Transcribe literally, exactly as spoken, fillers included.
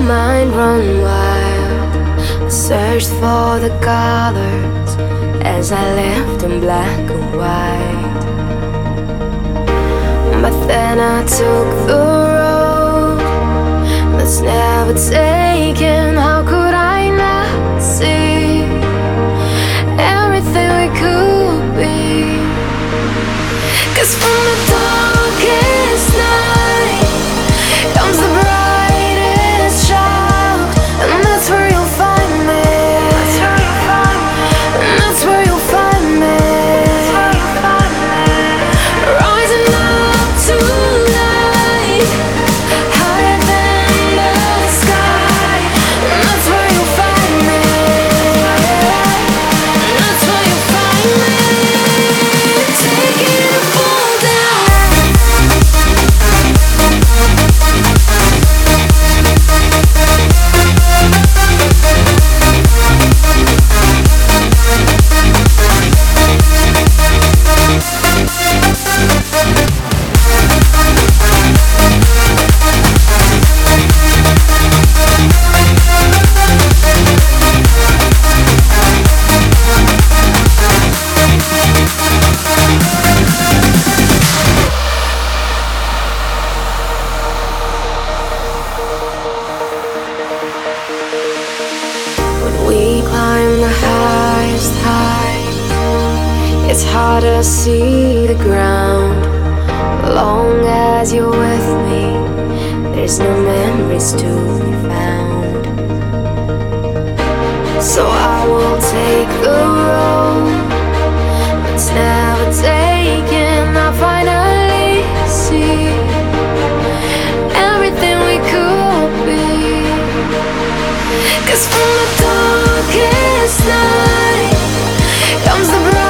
mind run wild. I searched for the colors as I left in black and white. But then I took the road that's never taken. How could I not see everything we could be? 'Cause from the darkest night comes the brightest child, and that's where you'll find me. That's where you'll find me. And that's where you'll find me. That's where you'll find me. Rising up to light, higher than the sky. And that's where you'll find me. And that's where you'll find me. Taking a fall down. When we climb the highest height, it's hard to see the ground. Long as you're with me, there's no memories to be found. So I will take the road that's never taken. I finally see everything we could be. 'Cause from the darkest night comes the bright.